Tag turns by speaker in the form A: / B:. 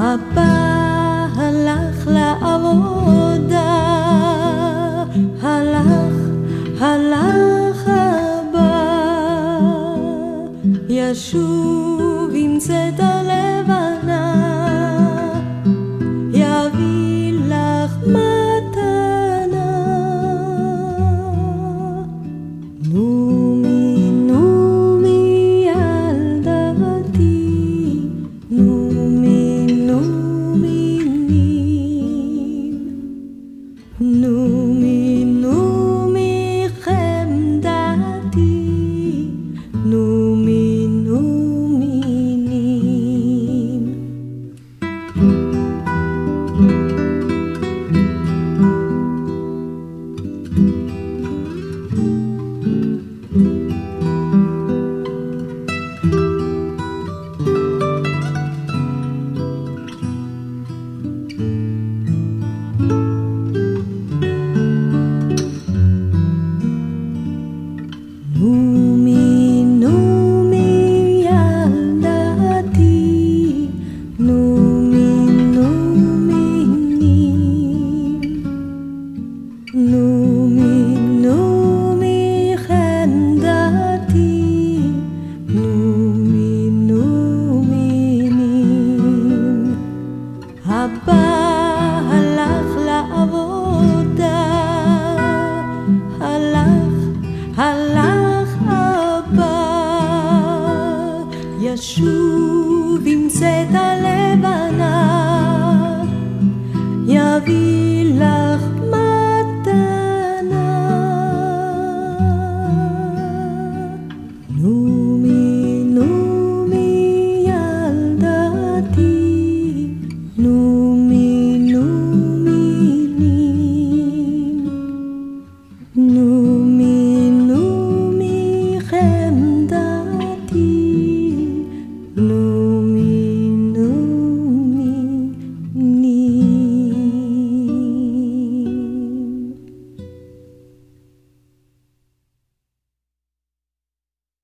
A: אבא הלך לעבודה, הלך אבא, ישוב עם צדה לבנה, יביא לך מתנה. נומי ילדתי, נומי חמדתי, נומי נים. נומי ילדתי, נומי נים. נומי חמדתי, נומי נים. אבא הלך לעבודה, הלך אבא, ישוב עם צדה לבנה, יביא לך